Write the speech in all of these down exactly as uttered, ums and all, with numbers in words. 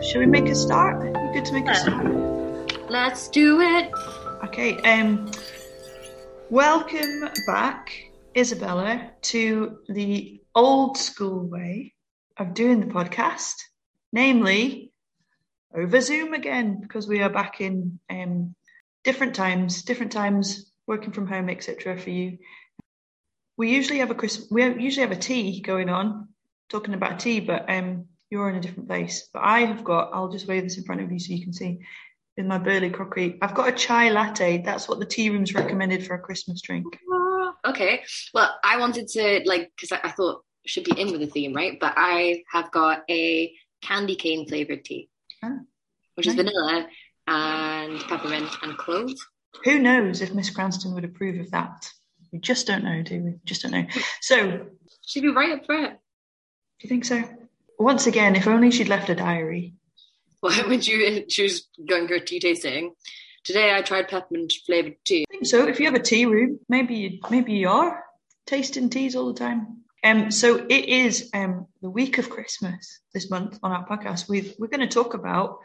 shall we make a start? You good to make a start? Let's do it. Okay. Um, welcome back, Isabella, to the old school way of doing the podcast, namely over Zoom again, because we are back in um, different times, different times, working from home, et cetera. For you, we usually have a Christmas, we usually have a tea going on, talking about tea, but um, you're in a different place. But I have got, I'll just wave this in front of you so you can see, in my Burley crockery, I've got a chai latte. That's what the tea room's recommended for a Christmas drink. Okay. Well, I wanted to, like, because I, I thought it should be in with the theme, right? But I have got a candy cane flavoured tea, oh, which nice. Is vanilla and peppermint and clove. Who knows if Miss Cranston would approve of that? We just don't know, do we? Just don't know. So... She'd be right up for it. Do you think so? Once again, if only she'd left a diary. Well, when she, she was going for a tea tasting, today I tried peppermint flavoured tea. I think so. If you have a tea room, maybe you, maybe you are tasting teas all the time. Um, so it is um, the week of Christmas this month on our podcast. We've, we're going to talk about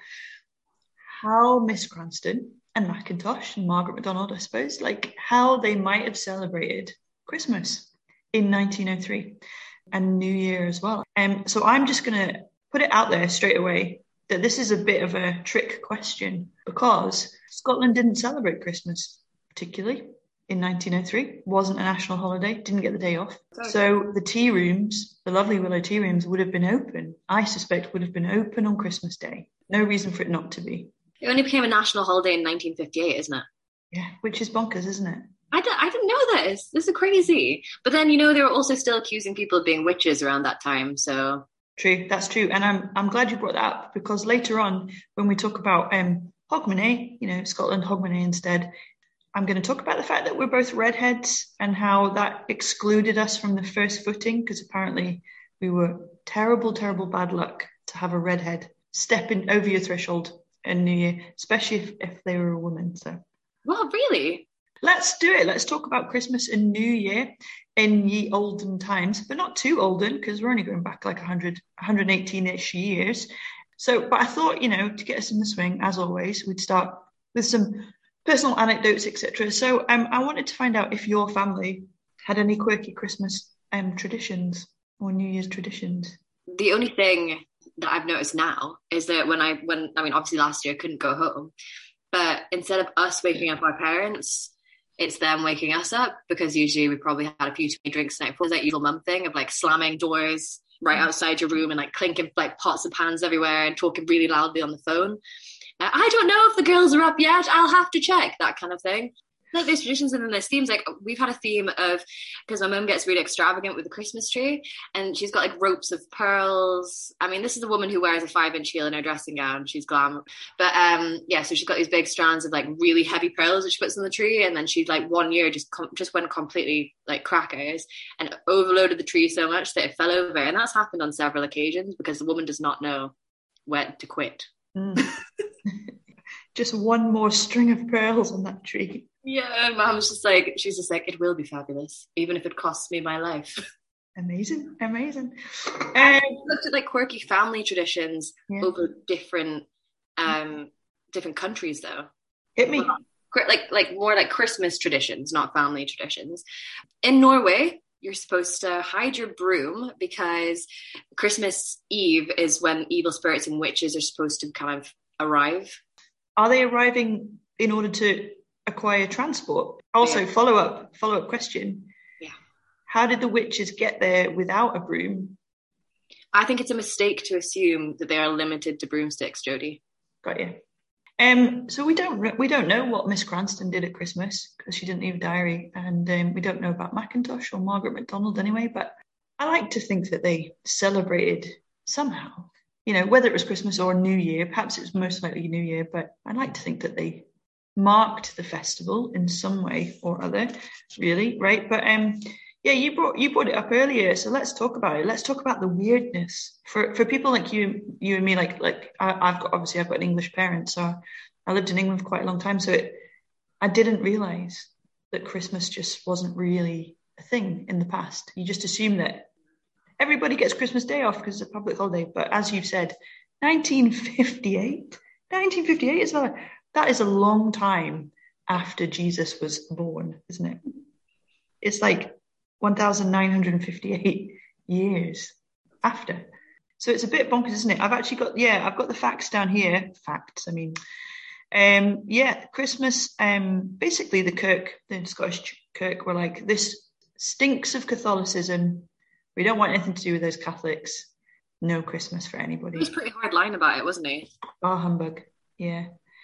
how Miss Cranston and Mackintosh and Margaret MacDonald, I suppose, like how they might have celebrated Christmas in nineteen oh three and New Year as well. Um, so I'm just going to put it out there straight away that this is a bit of a trick question because Scotland didn't celebrate Christmas particularly in nineteen oh three. Wasn't a national holiday, didn't get the day off. Okay. So the tea rooms, the lovely Willow tea rooms would have been open, I suspect would have been open on Christmas Day. No reason for it not to be. It only became a national holiday in nineteen fifty-eight, isn't it? Yeah, which is bonkers, isn't it? I, d- I didn't know this. This is crazy. But then, you know, they were also still accusing people of being witches around that time, so... True, that's true. And I'm I'm glad you brought that up because later on, when we talk about um, Hogmanay, you know, Scotland, Hogmanay instead, I'm going to talk about the fact that we're both redheads and how that excluded us from the first footing because apparently we were terrible, terrible bad luck to have a redhead stepping over your threshold in New Year, especially if, if they were a woman. So, well, really? Let's do it. Let's talk about Christmas and New Year in ye olden times, but not too olden because we're only going back like one hundred, one hundred eighteen-ish years. So, but I thought, you know, to get us in the swing, as always, we'd start with some personal anecdotes, et cetera. So um, I wanted to find out if your family had any quirky Christmas um, traditions or New Year's traditions. The only thing that I've noticed now is that when I, when I mean, obviously last year I couldn't go home, but instead of us waking up our parents, it's them waking us up because usually we probably had a few too many drinks the night before. There's that usual mum thing of like slamming doors right outside your room and like clinking like pots and pans everywhere and talking really loudly on the phone. Uh, I don't know if the girls are up yet. I'll have to check, that kind of thing. Like there's traditions and then there's themes. Like we've had a theme of, because my mum gets really extravagant with the Christmas tree and she's got like ropes of pearls. I mean, this is a woman who wears a five inch heel in her dressing gown. She's glam. But um, yeah, so she's got these big strands of like really heavy pearls that she puts in the tree. And then she like one year just com- just went completely like crackers and overloaded the tree so much that it fell over. And that's happened on several occasions because the woman does not know when to quit. Mm. Just one more string of pearls on that tree. Yeah, Mom's just like, she's just like, it will be fabulous, even if it costs me my life. Amazing, amazing. Um, I looked at like quirky family traditions yeah. over different, um, different countries though. Hit me. Like, like more like Christmas traditions, not family traditions. In Norway, you're supposed to hide your broom because Christmas Eve is when evil spirits and witches are supposed to kind of arrive. Are they arriving in order to acquire transport? Also, yeah. follow up, follow up question. Yeah. How did the witches get there without a broom? I think it's a mistake to assume that they are limited to broomsticks, Jodie. Got you. Um. So we don't we don't know what Miss Cranston did at Christmas because she didn't leave a diary, and um, we don't know about Mackintosh or Margaret MacDonald anyway. But I like to think that they celebrated somehow. You know, whether it was Christmas or New Year, perhaps it was most likely New Year, but I like to think that they marked the festival in some way or other, really, right? But um, yeah, you brought you brought it up earlier, so let's talk about it. Let's talk about the weirdness for for people like you, you and me. Like like I, I've got obviously I've got an English parent, so I lived in England for quite a long time. So it, I didn't realise that Christmas just wasn't really a thing in the past. You just assume that everybody gets Christmas Day off because it's a public holiday. But as you've said, nineteen fifty-eight. nineteen fifty-eight is a, that is a long time after Jesus was born, isn't it? It's like one thousand nine hundred fifty-eight years after. So it's a bit bonkers, isn't it? I've actually got, yeah, I've got the facts down here. Facts, I mean. Um, yeah, Christmas, um, basically the Kirk, the Scottish Kirk were like, this stinks of Catholicism. We don't want anything to do with those Catholics. No Christmas for anybody. He was pretty hard line about it, wasn't he? Bar humbug, yeah.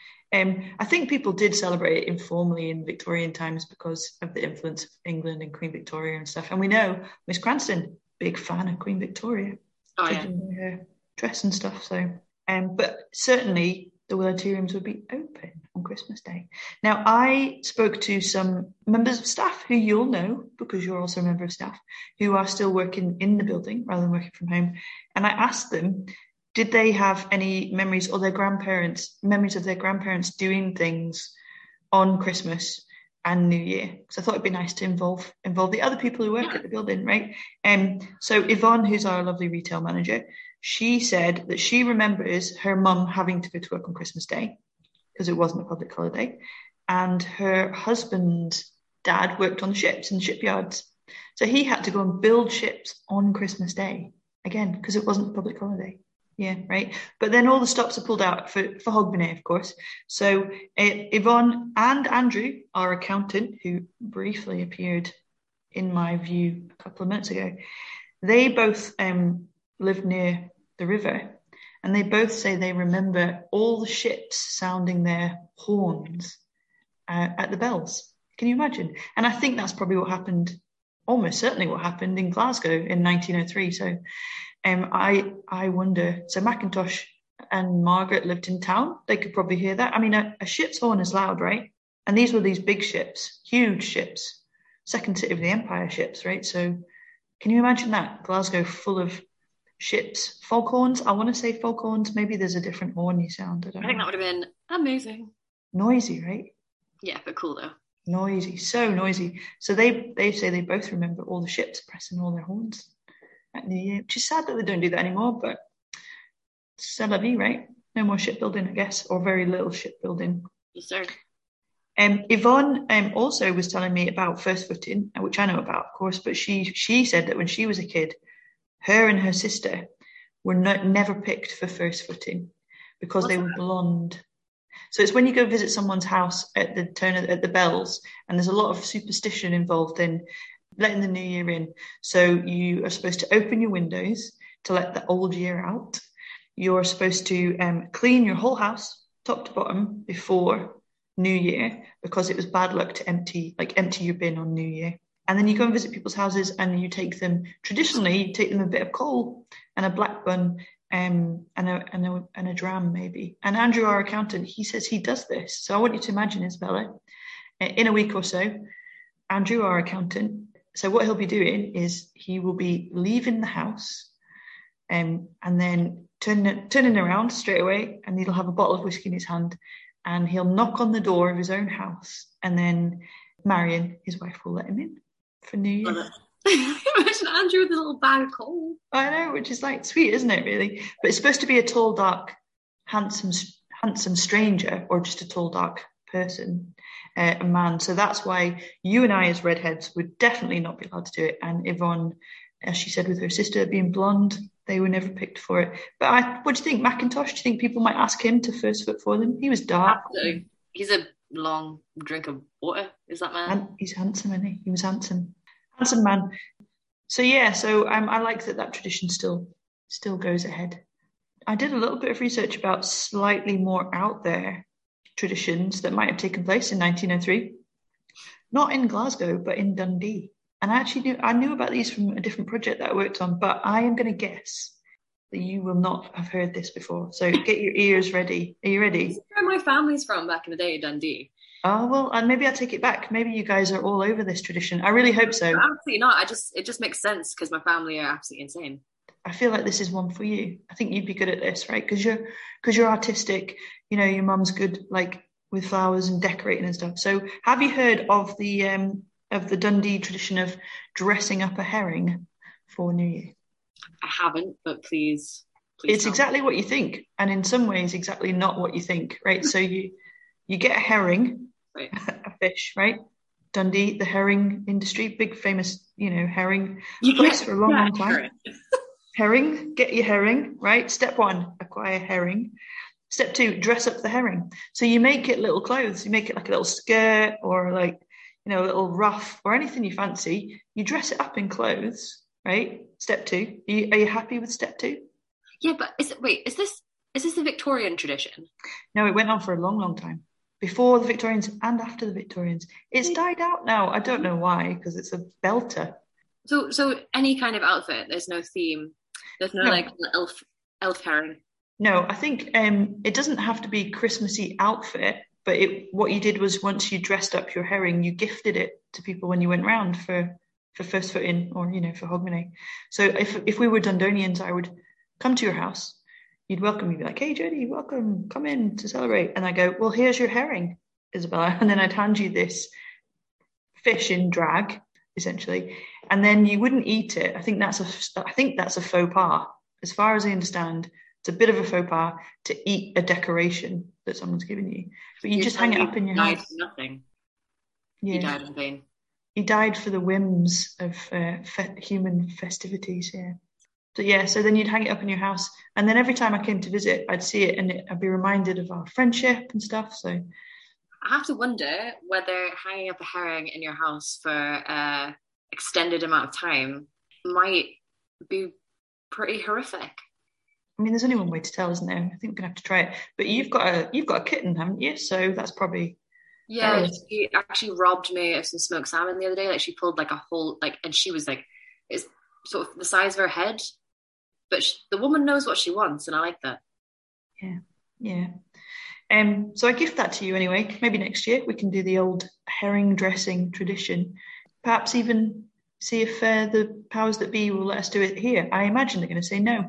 Um, I think people did celebrate it informally in Victorian times because of the influence of England and Queen Victoria and stuff. And we know Miss Cranston, big fan of Queen Victoria, oh, judging yeah. her dress and stuff. So, um, but certainly the Willetariums would be open on Christmas Day. Now, I spoke to some members of staff who you'll know, because you're also a member of staff, who are still working in the building rather than working from home. And I asked them, did they have any memories or their grandparents, memories of their grandparents doing things on Christmas and New Year? Because I thought it'd be nice to involve involve the other people who work Yeah. at the building, right? Um, so Yvonne, who's our lovely retail manager, she said that she remembers her mum having to go to work on Christmas Day because it wasn't a public holiday. And her husband's dad worked on the ships in the shipyards. So he had to go and build ships on Christmas Day, again, because it wasn't a public holiday. Yeah, right. But then all the stops are pulled out for, for Hogmanay, of course. So uh, Yvonne and Andrew, our accountant, who briefly appeared in my view a couple of minutes ago, they both um, live near the river, and they both say they remember all the ships sounding their horns uh, at the bells. Can you imagine? And I think that's probably what happened, almost certainly what happened in Glasgow in nineteen oh three. So um, I I wonder, so Mackintosh and Margaret lived in town. They could probably hear that. I mean, a, a ship's horn is loud, right? And these were these big ships, huge ships, second city of the Empire ships, right? So can you imagine that? Glasgow full of ships, foghorns. I want to say foghorns. Maybe there's a different horn you sound. I don't I think know. that would have been amazing. Noisy, right? Yeah, but cool though. Noisy, so noisy. So they they say they both remember all the ships pressing all their horns at New Year, which is sad that they don't do that anymore, but c'est la vie, right? No more shipbuilding, I guess, or very little shipbuilding. Yes, sir. Um, Yvonne um, also was telling me about first footing, which I know about, of course, but she she said that when she was a kid, her and her sister were not, never picked for first footing because What's they were that? blonde. So it's when you go visit someone's house at the turn of, at the bells, and there's a lot of superstition involved in letting the new year in. So you are supposed to open your windows to let the old year out. You're supposed to um, clean your whole house, top to bottom, before New Year, because it was bad luck to empty, like empty your bin on New Year. And then you go and visit people's houses and you take them, traditionally, you take them a bit of coal and a black bun um, and, a, and, a, and a dram, maybe. And Andrew, our accountant, he says he does this. So I want you to imagine, Isabella, in a week or so, Andrew, our accountant, so what he'll be doing is he will be leaving the house um, and then turning, turning around straight away, and he'll have a bottle of whiskey in his hand, and he'll knock on the door of his own house, and then Marion, his wife, will let him in for New Year. Love it. Imagine Andrew with a little bag of coal. I know, which is like sweet, isn't it, really? But it's supposed to be a tall, dark, handsome, handsome stranger, or just a tall, dark person, uh, a man. So that's why you and I, as redheads, would definitely not be allowed to do it. And Yvonne, as she said, with her sister being blonde, they were never picked for it. But I, what do you think, Mackintosh? Do you think people might ask him to first foot for them? He was dark. Absolutely. He's a long drink of water, is that man? And he's handsome, isn't he? He was handsome. Handsome man. So yeah, so um, I like that that tradition still still goes ahead. I did a little bit of research about slightly more out there traditions that might have taken place in nineteen oh three. Not in Glasgow, but in Dundee. And I actually knew I knew about these from a different project that I worked on, but I am going to guess that you will not have heard this before. So get your ears ready. Are you ready? This is where my family's from back in the day, Dundee. Oh, well, and maybe I'll take it back. Maybe you guys are all over this tradition. I really hope so. But absolutely not. I just it just makes sense because my family are absolutely insane. I feel like this is one for you. I think you'd be good at this, right? Because you're because you're artistic. You know, your mum's good, like with flowers and decorating and stuff. So, have you heard of the um of the Dundee tradition of dressing up a herring for New Year? I haven't, but please Please It's tell me. exactly what you think, and in some ways, exactly not what you think, right? So you you get a herring, Right. a fish, right? Dundee, the herring industry, big famous, you know, herring You place get for a long, yeah, long time. correct. Herring, get your herring, right? Step one, acquire herring. Step two, dress up the herring. So you make it little clothes. You make it like a little skirt or like, you know, a little ruff or anything you fancy. You dress it up in clothes, right? Step two. Are you, are you happy with step two? Yeah, but is it, wait, is this is this the Victorian tradition? No, it went on for a long, long time. Before the Victorians and after the Victorians. It's died out now. I don't know why, because it's a belter. So so any kind of outfit, there's no theme. There's no No. like elf elf herring. No, I think um, it doesn't have to be Christmassy outfit, but it, what you did was once you dressed up your herring, you gifted it to people when you went round for for first foot in or you know for Hogmanay. So if if we were Dundonians, I would come to your house, you'd welcome me, be like, "Hey Jodie, welcome, come in to celebrate," and I go, "Well, here's your herring, Isabella," and then I'd hand you this fish in drag, essentially, and then you wouldn't eat it. I think that's a I think that's a faux pas, as far as I understand. It's a bit of a faux pas to eat a decoration that someone's given you, but you You're just hang it telling me up in your he died house. for nothing. Yeah, He died in vain. he died for the whims of uh, fe- human festivities. Yeah. So yeah, so then you'd hang it up in your house, and then every time I came to visit, I'd see it, and it, I'd be reminded of our friendship and stuff. So I have to wonder whether hanging up a herring in your house for an extended amount of time might be pretty horrific. I mean, there's only one way to tell, isn't there? I think we're gonna have to try it. But you've got a you've got a kitten, haven't you? So that's probably Yeah, perilous. she actually robbed me of some smoked salmon the other day. Like she pulled like a whole like, and she was like, it's sort of the size of her head, but she, the woman knows what she wants, and I like that. Yeah, yeah. Um, so I gift that to you anyway. Maybe next year we can do the old herring dressing tradition. Perhaps even see if uh, the powers that be will let us do it here. I imagine they're going to say no.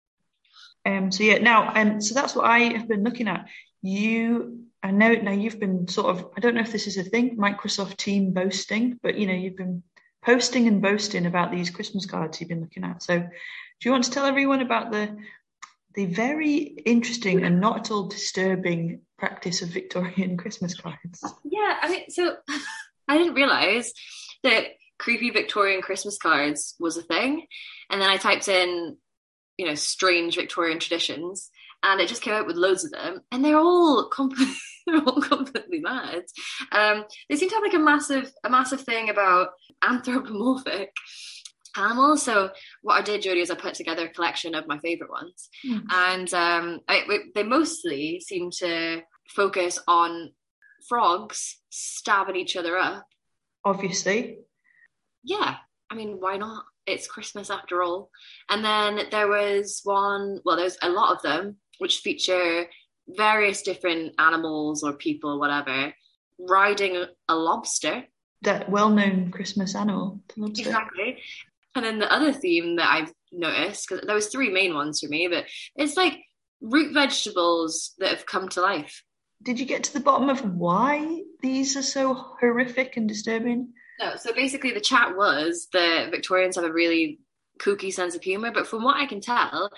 Um, so yeah, now, um, so that's what I have been looking at. You, I know now you've been sort of, I don't know if this is a thing, Microsoft team boasting, but you know, you've been posting and boasting about these Christmas cards you've been looking at. So do you want to tell everyone about the the very interesting and not at all disturbing practice of Victorian Christmas cards? Yeah, I mean, so I didn't realize that creepy Victorian Christmas cards was a thing, and then I typed in, you know, strange Victorian traditions, and it just came out with loads of them, and they're all completely, they're all completely mad. Um, they seem to have like a massive, a massive thing about anthropomorphic animals. So what I did, Jodie, is I put together a collection of my favorite ones, mm. and um, I, they mostly seem to focus on frogs stabbing each other up. Obviously. Yeah, I mean, why not? It's Christmas after all. And then there was one, well, there's a lot of them, which feature various different animals or people, whatever, riding a lobster. That well-known Christmas animal, the lobster. Exactly. And then the other theme that I've noticed, because there was three main ones for me, but it's like root vegetables that have come to life. Did you get to the bottom of why these are so horrific and disturbing? No, so basically the chat was that Victorians have a really kooky sense of humor, but from what I can tell,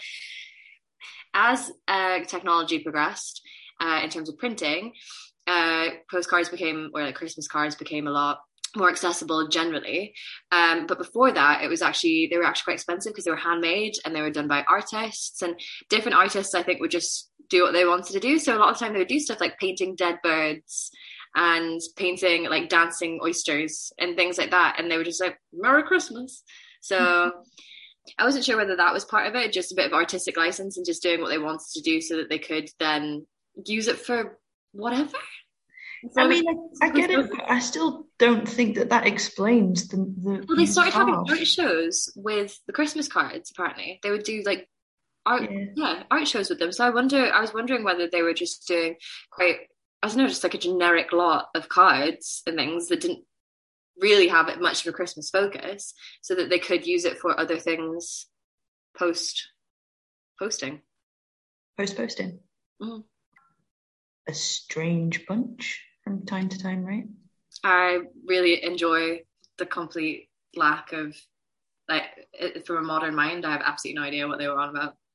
as uh, technology progressed uh, in terms of printing, uh, postcards became, or like Christmas cards became a lot more accessible generally. Um, but before that, it was actually, they were actually quite expensive because they were handmade and they were done by artists, and different artists, I think, would just do what they wanted to do. So a lot of the time they would do stuff like painting dead birds and painting like dancing oysters and things like that. And they were just like, Merry Christmas. So I wasn't sure whether that was part of it, just a bit of artistic license and just doing what they wanted to do so that they could then use it for whatever. So I mean, I, I get it, but I still don't think that that explains the. the well, they started harsh. having art shows with the Christmas cards. Apparently, they would do like art, yeah. yeah, art shows with them. So I wonder, I was wondering whether they were just doing quite, I don't know, just like a generic lot of cards and things that didn't really have it much of a Christmas focus, so that they could use it for other things post posting. Post posting. Mm-hmm. A strange bunch from time to time, right? I really enjoy the complete lack of, like, from a modern mind, I have absolutely no idea what they were on about.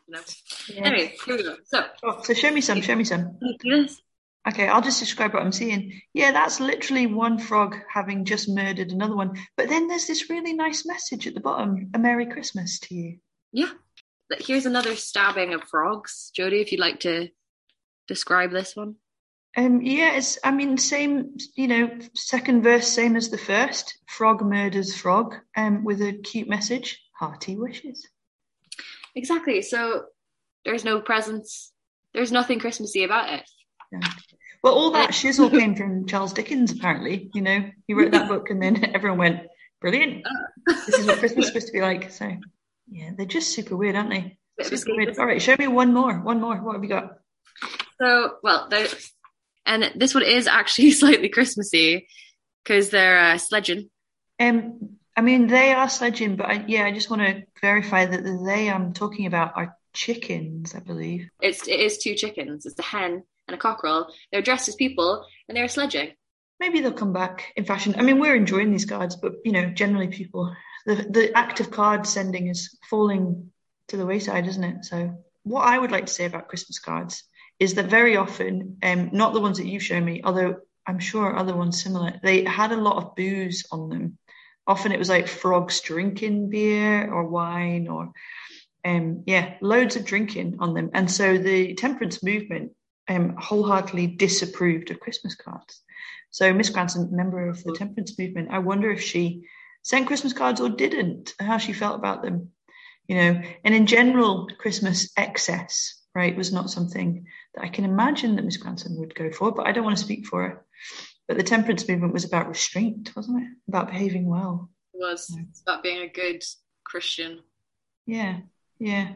You know. Yeah. Anyway, here we go. So, oh, so show me some. Show me some. Yes. Okay, I'll just describe what I'm seeing. Yeah, that's literally one frog having just murdered another one. But then there's this really nice message at the bottom: "A Merry Christmas to you." Yeah. Here's another stabbing of frogs. Jodie, if you'd like to describe this one. Um, yeah, it's, I mean, same, you know, second verse, same as the first. Frog murders frog, um, with a cute message: hearty wishes. Exactly. So there's no presents. There's nothing Christmassy about it. Yeah. Well, all that shizzle came from Charles Dickens, apparently. You know, he wrote that book and then everyone went, brilliant. This is what Christmas is supposed to be like. So, yeah, they're just super weird, aren't they? Super weird. All right, show me one more. One more. What have you got? So, well, and this one is actually slightly Christmassy because they're uh, sledging. Um, I mean, they are sledging, but I, yeah, I just want to verify that the they I'm talking about are chickens, I believe. It's it is two chickens. It's a hen and a cockerel. They're dressed as people and they're sledging. Maybe they'll come back in fashion. I mean, we're enjoying these cards, but you know, generally people, the the act of card sending is falling to the wayside, isn't it? So, what I would like to say about Christmas cards is that very often, um, not the ones that you've shown me, although I'm sure other ones similar, they had a lot of booze on them. Often it was like frogs drinking beer or wine or, um, yeah, loads of drinking on them. And so the temperance movement um, wholeheartedly disapproved of Christmas cards. So Miss Granson, member of the temperance movement, I wonder if she sent Christmas cards or didn't, and how she felt about them. You know, and in general, Christmas excess, right, was not something that I can imagine that Miss Granson would go for, but I don't want to speak for her. But the temperance movement was about restraint, wasn't it? About behaving well. It was. Yeah. It's about being a good Christian. Yeah, yeah.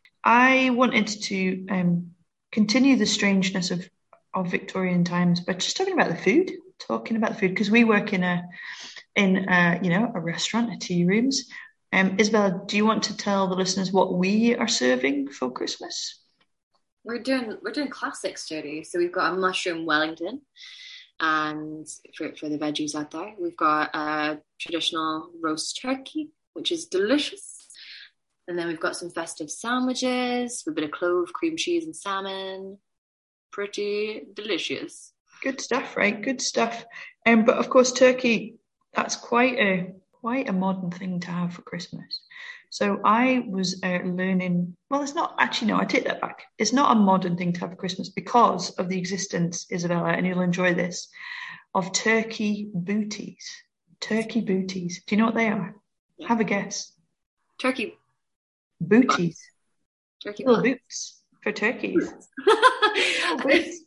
I wanted to um, continue the strangeness of, of Victorian times by just talking about the food, talking about the food, because we work in a, in a, you know, a restaurant, a tea rooms. Um, Isabella, do you want to tell the listeners what we are serving for Christmas? We're doing we're doing classics, Jodie. So we've got a mushroom Wellington, and for for the veggies out there, we've got a traditional roast turkey, which is delicious, and then we've got some festive sandwiches with a bit of clove, cream cheese, and salmon. Pretty delicious. Good stuff, right? Good stuff. Um, but of course, turkey, that's quite a quite a modern thing to have for Christmas. So I was uh, learning, well, it's not, actually, no, I take that back. It's not a modern thing to have for Christmas because of the existence, Isabella, and you'll enjoy this, of turkey booties. Turkey booties. Do you know what they are? Yeah. Have a guess. Turkey. Booties. Turkey Little boots for turkeys. boots.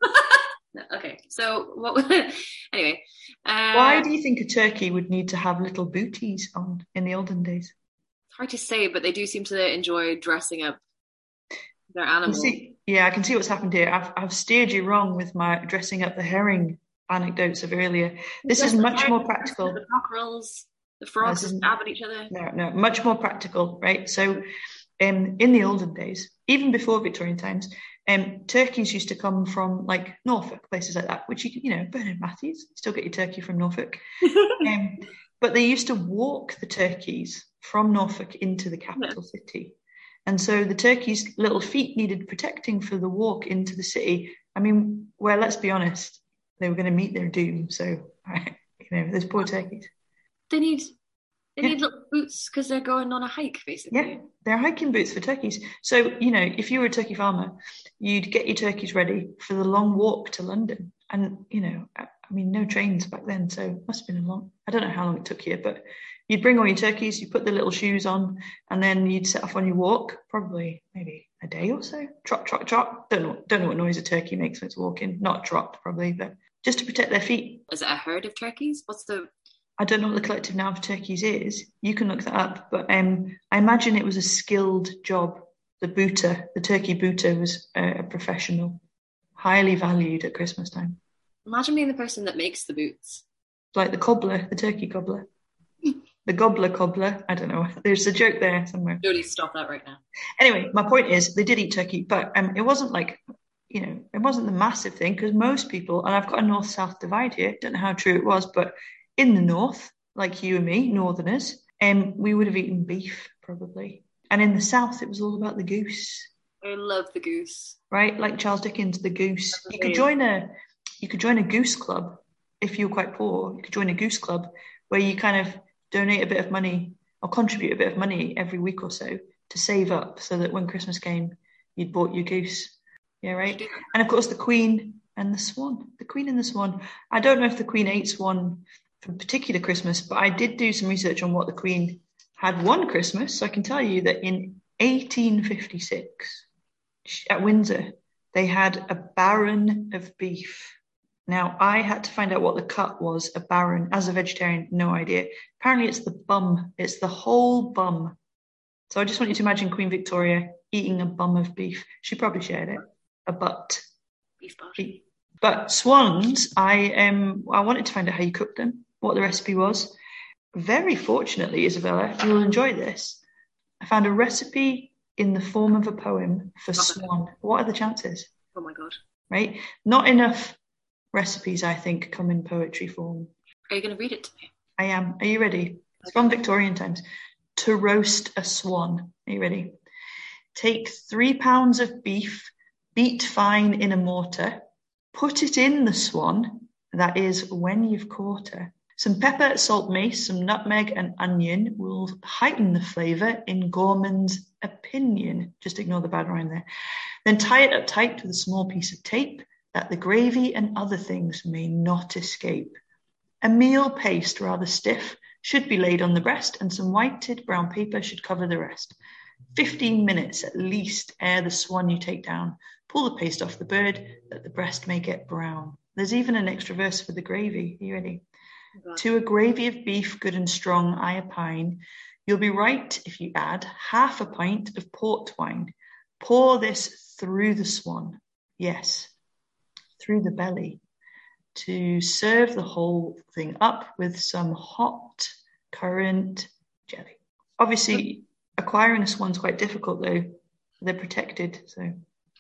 Okay, so what? Anyway, uh, why do you think a turkey would need to have little booties on in the olden days? It's hard to say, but they do seem to enjoy dressing up their animals. See, yeah, I can see what's happened here. I've I've steered you wrong with my dressing up the herring anecdotes of earlier. This is much more practical. The cockerels, the frogs stab at each other. No, no, much more practical, right? So, um, in the olden days, even before Victorian times, Um, turkeys used to come from like Norfolk, places like that, which you can, you know, Bernard Matthews, still get your turkey from Norfolk. um, but they used to walk the turkeys from Norfolk into the capital yeah. city. And so the turkeys' little feet needed protecting for the walk into the city. I mean, well, let's be honest, they were going to meet their doom. So, you know, those poor turkeys. They need... They yeah. need little boots because they're going on a hike, basically. Yeah, they're hiking boots for turkeys. So, you know, if you were a turkey farmer, you'd get your turkeys ready for the long walk to London. And, you know, I mean, no trains back then, so it must have been a long, I don't know how long it took you, but you'd bring all your turkeys, you put the little shoes on, and then you'd set off on your walk, probably maybe a day or so. Trot, trot, trot. Don't know, don't know what noise a turkey makes when it's walking. Not trot, probably, but just to protect their feet. Is it a herd of turkeys? What's the... I don't know what the collective noun for turkeys is. You can look that up. But um, I imagine it was a skilled job. The booter, the turkey booter was a, a professional, highly valued at Christmas time. Imagine being the person that makes the boots. Like the cobbler, the turkey cobbler. The gobbler cobbler. I don't know. There's a joke there somewhere. Jodie, stop that right now. Anyway, my point is they did eat turkey, but um, it wasn't like, you know, it wasn't the massive thing because most people, and I've got a north-south divide here, don't know how true it was, but in the north, like you and me, northerners, um, we would have eaten beef probably. And in the South, it was all about the goose. I love the goose. Right? Like Charles Dickens, the goose. You could join a you could join a goose club if you were quite poor. You could join a goose club where you kind of donate a bit of money or contribute a bit of money every week or so to save up so that when Christmas came, you'd bought your goose. Yeah, right? And of course, the Queen and the Swan. The Queen and the Swan. I don't know if the Queen ate swan for a particular Christmas, but I did do some research on what the Queen had one Christmas. So I can tell you that in eighteen fifty-six, at Windsor, they had a baron of beef. Now, I had to find out what the cut was, a baron. As a vegetarian, no idea. Apparently, it's the bum. It's the whole bum. So I just want you to imagine Queen Victoria eating a bum of beef. She probably shared it. A butt. Beef butt. Beef. But swans, I um, I wanted to find out how you cooked them, what the recipe was. Very fortunately, Isabella, you'll enjoy this. I found a recipe in the form of a poem for swan. What are the chances? Oh my God. Right? Not enough recipes, I think, come in poetry form. Are you going to read it to me? I am. Are you ready? It's from Victorian times. To roast a swan. Are you ready? Take three pounds of beef, beat fine in a mortar, put it in the swan, that is, when you've caught her. Some pepper, salt, mace, some nutmeg and onion will heighten the flavour in gourmand's opinion. Just ignore the bad rhyme there. Then tie it up tight with a small piece of tape that the gravy and other things may not escape. A meal paste, rather stiff, should be laid on the breast, and some whited brown paper should cover the rest. Fifteen minutes at least ere the swan you take down. Pull the paste off the bird that the breast may get brown. There's even an extra verse for the gravy. Are you ready? Oh, to a gravy of beef good and strong I opine, you'll be right if you add half a pint of port wine. Pour this through the swan. Yes, through the belly. To serve the whole thing up with some hot currant jelly. Obviously, acquiring a swan's quite difficult though. They're protected, so.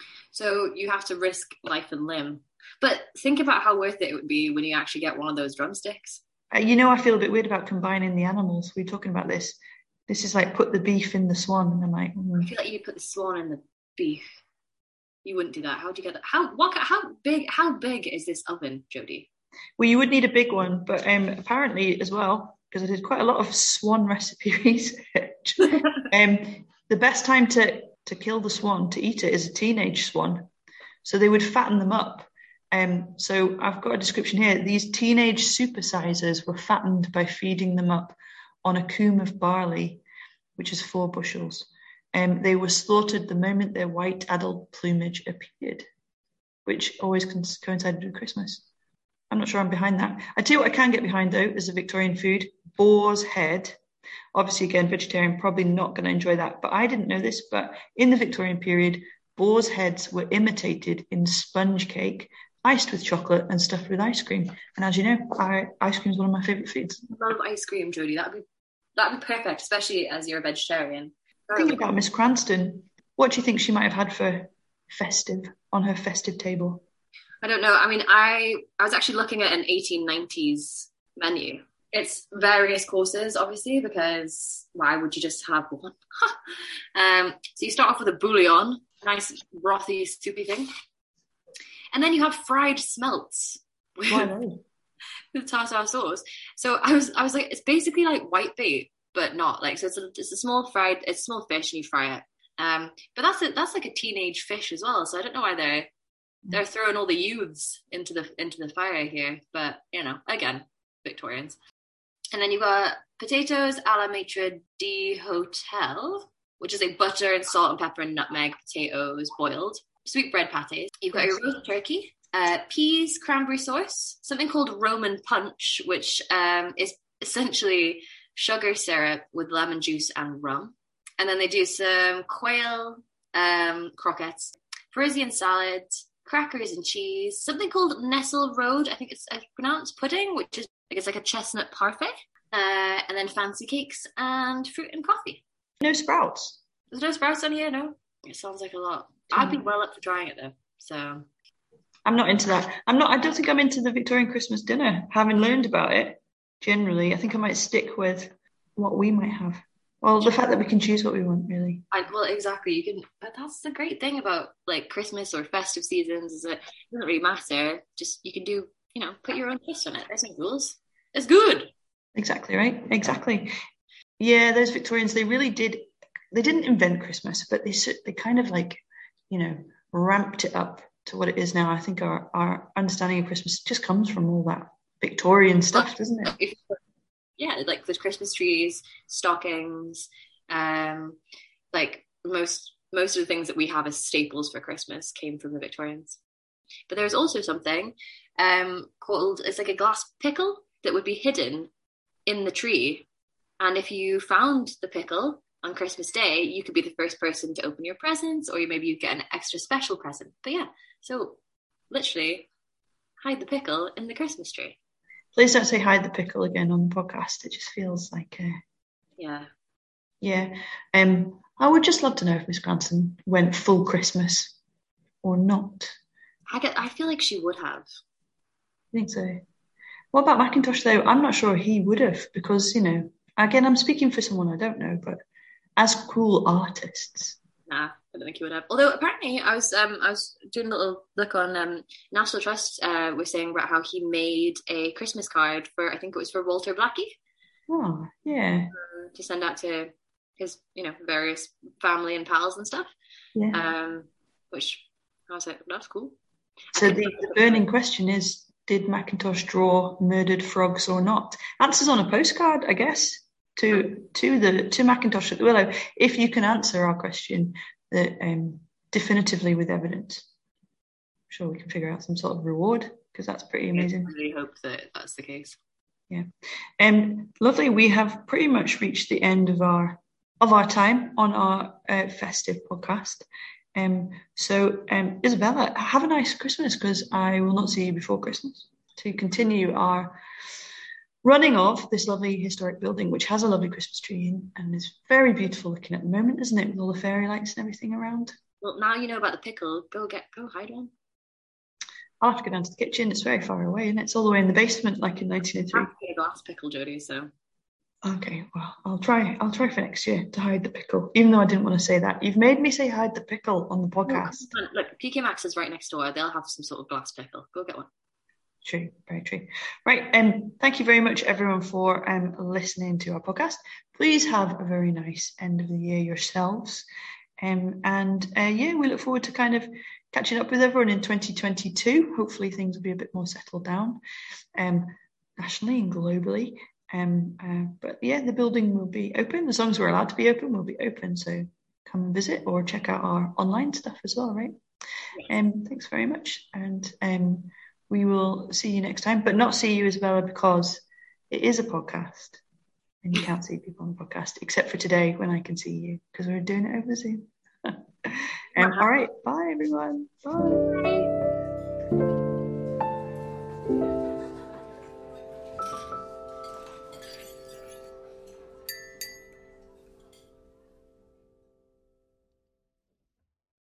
So you have to risk life and limb. But think about how worth it it would be when you actually get one of those drumsticks. Uh, you know, I feel a bit weird about combining the animals. We were talking about this. This is like put the beef in the swan, and I'm like, mm. I feel like you put the swan in the beef. You wouldn't do that. How do you get that? How what? How big? How big is this oven, Jodie? Well, you would need a big one, but um, apparently as well, because I did quite a lot of swan recipe research. um, the best time to to kill the swan, to eat it, is a teenage swan. So they would fatten them up. Um, so I've got a description here. These teenage supersizers were fattened by feeding them up on a coombe of barley, which is four bushels. Um, they were slaughtered the moment their white adult plumage appeared, which always coincided with Christmas. I'm not sure I'm behind that. I tell you what I can get behind, though, as a Victorian food, boar's head. Obviously, again, vegetarian, probably not going to enjoy that. But I didn't know this, but in the Victorian period, boar's heads were imitated in sponge cake, iced with chocolate and stuffed with ice cream. And as you know, I, ice cream is one of my favourite foods. I love ice cream, Jodie. That'd be that'd be perfect, especially as you're a vegetarian. Think about Miss Cranston. What do you think she might have had for festive, on her festive table? I don't know. I mean, I I was actually looking at an eighteen nineties menu. It's various courses, obviously, because why would you just have one? um, so you start off with a bouillon, nice brothy, soupy thing. And then you have fried smelts with, with tartar sauce. So I was I was like, it's basically like whitebait, but not. Like, so it's a, it's a small fried, it's a small fish and you fry it. Um, but that's a, that's like a teenage fish as well. So I don't know why they're they're throwing all the youths into the into the fire here. But you know, again, Victorians. And then you've got potatoes a la maitre d'hotel, which is like butter and salt and pepper and nutmeg potatoes boiled. Sweet bread pâtés. You've got your roast turkey, uh, peas, cranberry sauce, something called Roman punch, which um, is essentially sugar syrup with lemon juice and rum. And then they do some quail um, croquettes, Parisian salad, crackers and cheese, something called Nestle Road, I think it's uh, pronounced pudding, which is I guess like a chestnut parfait, uh, and then fancy cakes and fruit and coffee. No sprouts. There's no sprouts on here, no? It sounds like a lot. I'd be well up for trying it though. So I'm not into that. I'm not. I don't think I'm into the Victorian Christmas dinner. Having learned about it, generally, I think I might stick with what we might have. Well, the fact that we can choose what we want, really. I, well, exactly. You can, but that's the great thing about like Christmas or festive seasons is that it doesn't really matter. Just you can do, you know, put your own twist on it. There's no rules. It's good. Exactly right. Exactly. Yeah, those Victorians, they really did. They didn't invent Christmas, but they they kind of like, you know, ramped it up to what it is now. I think our our understanding of Christmas just comes from all that Victorian stuff, doesn't it? Yeah, like the Christmas trees, stockings, um, like most most of the things that we have as staples for Christmas came from the Victorians. But there's also something um, called, it's like a glass pickle that would be hidden in the tree. And if you found the pickle on Christmas Day, you could be the first person to open your presents, or maybe you get an extra special present. But yeah, so literally hide the pickle in the Christmas tree. Please don't say hide the pickle again on the podcast. It just feels like, uh, yeah, yeah. Um, I would just love to know if Miss Granson went full Christmas or not. I get. I feel like she would have. I think so. What about Mackintosh though? I'm not sure he would have, because you know, again, I'm speaking for someone I don't know, but as cool artists. Nah, I don't think he would have. Although apparently, I was um I was doing a little look on um National Trust. Uh, was saying about how he made a Christmas card for, I think it was for Walter Blackie. Oh yeah. Um, to send out to his, you know, various family and pals and stuff. Yeah. Um, which I was like, that's cool. So the, the burning question is: did Mackintosh draw murdered frogs or not? Answers on a postcard, I guess. To to the to Mackintosh at the Willow, if you can answer our question uh, um, definitively with evidence, I'm sure we can figure out some sort of reward, because that's pretty amazing. I really hope that that's the case. Yeah, um, lovely. We have pretty much reached the end of our of our time on our uh, festive podcast. Um, so um, Isabella, have a nice Christmas, because I will not see you before Christmas to continue our running of this lovely historic building, which has a lovely Christmas tree in and is very beautiful looking at the moment, isn't it, with all the fairy lights and everything around? Well, now you know about the pickle. Go get, go hide one. I'll have to go down to the kitchen. It's very far away, and it's all the way in the basement, like in nineteen oh three. I have to get a glass pickle, Jodie. So. Okay, well, I'll try. I'll try for next year to hide the pickle, even though I didn't want to say that. You've made me say hide the pickle on the podcast. No, look, P K Maxx is right next door. They'll have some sort of glass pickle. Go get one. True, very true. Right, um, thank you very much, everyone, for um, listening to our podcast. Please have a very nice end of the year yourselves. Um, and uh, yeah, we look forward to kind of catching up with everyone in twenty twenty-two. Hopefully things will be a bit more settled down um, nationally and globally. Um, uh, but yeah, the building will be open. As long as we're allowed to be open, we'll be open. So come and visit or check out our online stuff as well, right? Yes. Um, thanks very much. And um, we will see you next time, but not see you, Isabella, because it is a podcast and you can't see people on the podcast, except for today when I can see you, because we're doing it over Zoom. um, all right. Bye, everyone. Bye.